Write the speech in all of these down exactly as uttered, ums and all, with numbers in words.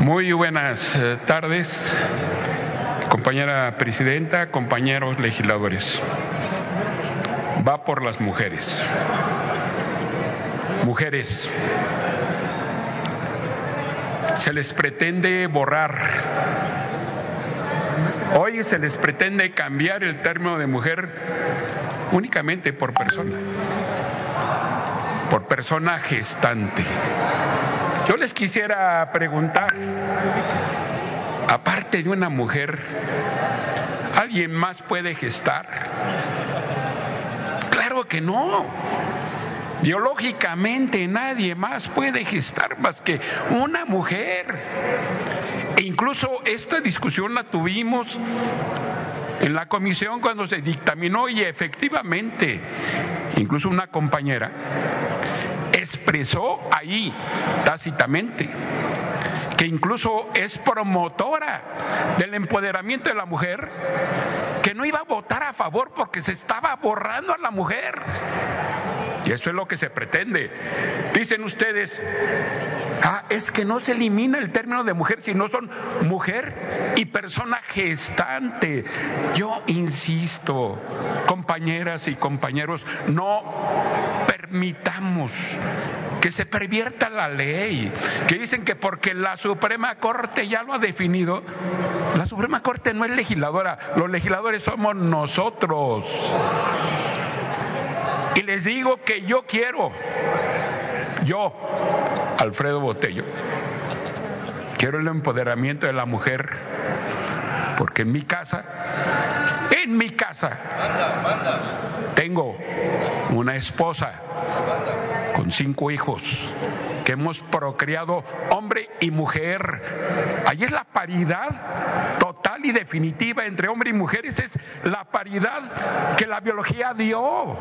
Muy buenas eh, tardes, compañera presidenta, compañeros legisladores. Va por las mujeres. Mujeres, se les pretende borrar. Hoy se les pretende cambiar el término de mujer únicamente por persona, por persona gestante. Yo les quisiera preguntar, aparte de una mujer, ¿alguien más puede gestar? Claro que no. Biológicamente nadie más puede gestar más que una mujer. E incluso esta discusión la tuvimos en la comisión cuando se dictaminó y efectivamente, incluso una compañera expresó ahí tácitamente que incluso es promotora del empoderamiento de la mujer, que no iba a votar a favor porque se estaba borrando a la mujer. Y eso es lo que se pretende. Dicen ustedes, ah, es que no se elimina el término de mujer, sino son mujer y persona gestante. Yo insisto, compañeras y compañeros, no permitamos que se pervierta la ley, que dicen que porque la Suprema Corte ya lo ha definido. La Suprema Corte no es legisladora, los legisladores somos nosotros. Y les digo que yo quiero, yo, Alfredo Botello, quiero el empoderamiento de la mujer, porque en mi casa, en mi casa, tengo una esposa con cinco hijos que hemos procreado hombre y mujer. Ahí es la paridad total y definitiva entre hombre y mujer. Esa es la paridad que la biología dio.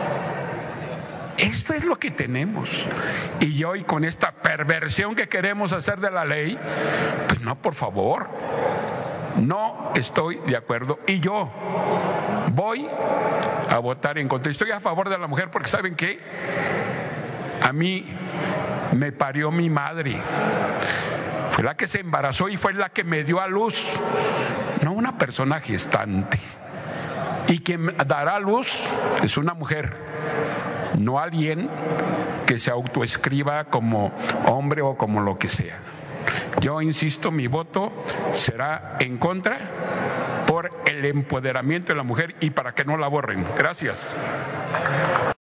Esto es lo que tenemos. Y hoy con esta perversión que queremos hacer de la ley, pues no, por favor, no estoy de acuerdo. Y yo voy a votar en contra. Estoy a favor de la mujer porque ¿saben qué? A mí me parió mi madre. Fue la que se embarazó y fue la que me dio a luz, no una persona gestante. Y quien dará a luz es una mujer, no alguien que se autoescriba como hombre o como lo que sea. Yo insisto, mi voto será en contra por el empoderamiento de la mujer y para que no la borren. Gracias.